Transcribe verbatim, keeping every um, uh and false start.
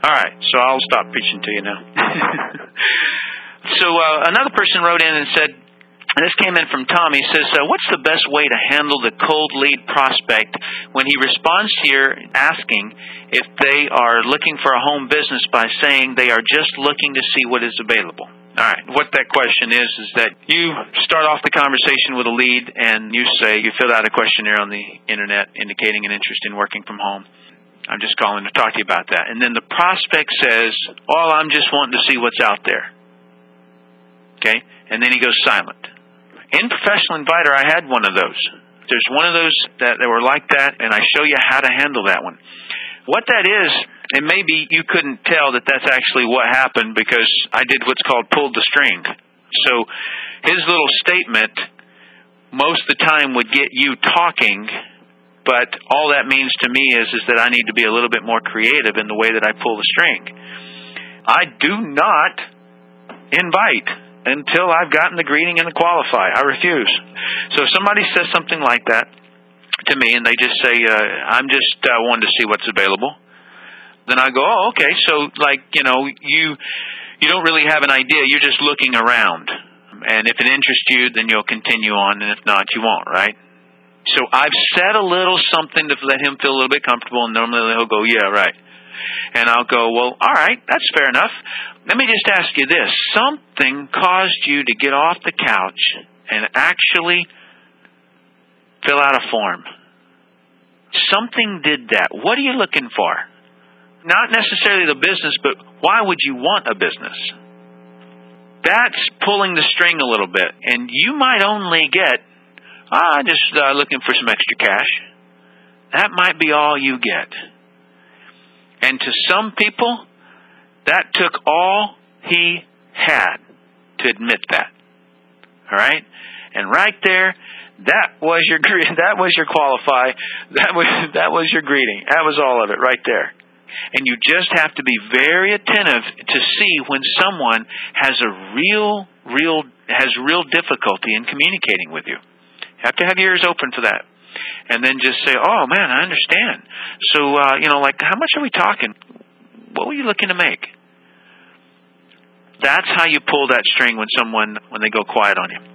All right, so I'll stop preaching to you now. So uh, another person wrote in and said, and this came in from Tom, he says, uh, what's the best way to handle the cold lead prospect when he responds to your asking if they are looking for a home business by saying they are just looking to see what is available? All right, what that question is, is that you start off the conversation with a lead and you say, you fill out a questionnaire on the internet indicating an interest in working from home. I'm just calling to talk to you about that. And then the prospect says, oh, I'm just wanting to see what's out there. Okay? And then he goes silent. In Professional Inviter, I had one of those. There's one of those that, that were like that, and I show you how to handle that one. What that is, and maybe you couldn't tell that that's actually what happened because I did what's called pulled the string. So his little statement most of the time would get you talking, but all that means to me is, is that I need to be a little bit more creative in the way that I pull the string. I do not invite until I've gotten the greeting and the qualify. I refuse. So if somebody says something like that to me and they just say, uh, I'm just uh, wanting to see what's available, then I go, oh, okay, so like, you know, you you don't really have an idea. You're just looking around. And if it interests you, then you'll continue on, and if not, you won't, right? So I've said a little something to let him feel a little bit comfortable, and normally he'll go, yeah, right. And I'll go, well, all right, that's fair enough. Let me just ask you this. Something caused you to get off the couch and actually fill out a form. Something did that. What are you looking for? Not necessarily the business, but why would you want a business? That's pulling the string a little bit. And you might only get, ah, just uh, looking for some extra cash. That might be all you get. And to some people, that took all he had to admit that. All right? And right there, that was your that was your qualify. That was that was your greeting. That was all of it right there. And you just have to be very attentive to see when someone has a real, real has real difficulty in communicating with you. You have to have your ears open for that. And then just say, oh, man, I understand. So, uh, you know, like, how much are we talking? What were you looking to make? That's how you pull that string when someone, when they go quiet on you.